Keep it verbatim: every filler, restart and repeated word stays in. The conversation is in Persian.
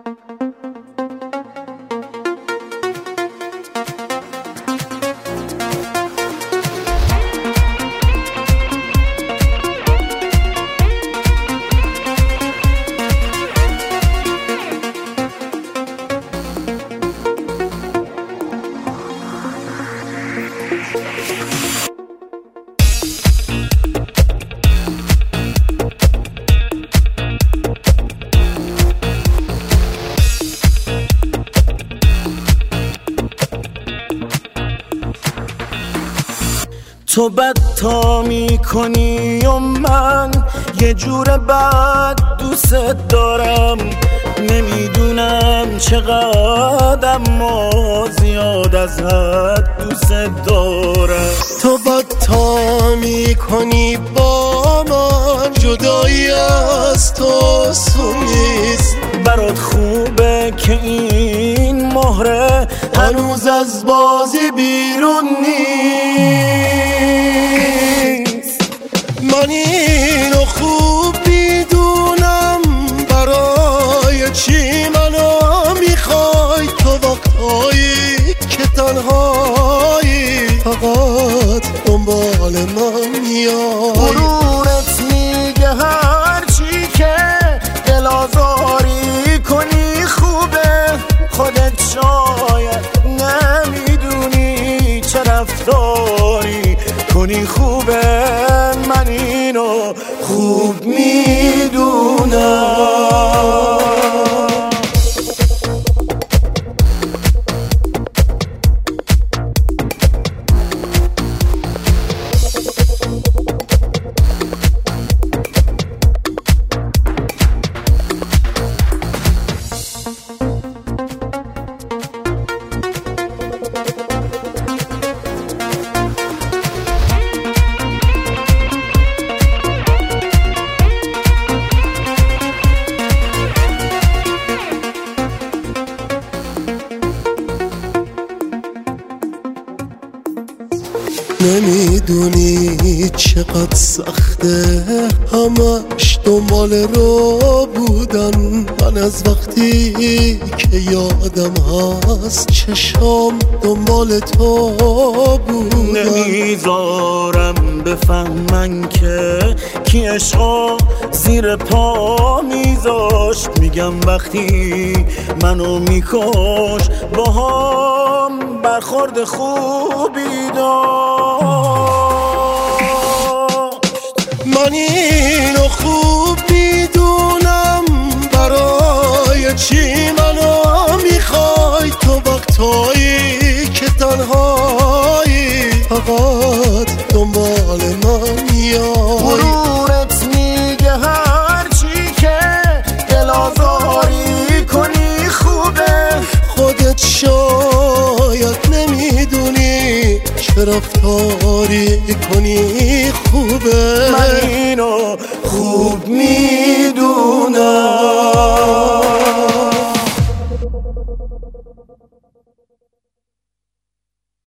تو بد تا میکنی و من یه جور بد دوست دارم، نمیدونم چقدر اما زیاد از حد دوست دارم. تو بد تا میکنی با من، جدایی از تو سونیست. برات خوبه که این مهره هنوز از بازی بیرون نیست. من اینو خوب میدونم، برای چی منو میخوای؟ تو وقتایی که تنهایی فقط دنبال من میای. غرورت میگه هرچی که دل آزاری کنی خوبه، خودت شاید نمیدونی چه رفتاری کنی خوبه. من اینو خوب میدونم. نمیدونی چقدر سخته همش دنبال رو بودن. من از وقتی که یادم هست چشام دنبال تو بودن. نمیذارم بفهمن که کی عشقا زیر پا میذاشت. میگم وقتی منو میکش باهام برخورد خوبی داشت. من اینو خوب میدونم، برای چی منو میخوای؟ تو وقتایی که تنهایی فقط دنبال من میای. غرورت میگه هرچی که دل آزاری کنی خوبه، خودت شاید نمیدونی چه رفتاری کنی خوبه. من اینو خوب میدونم.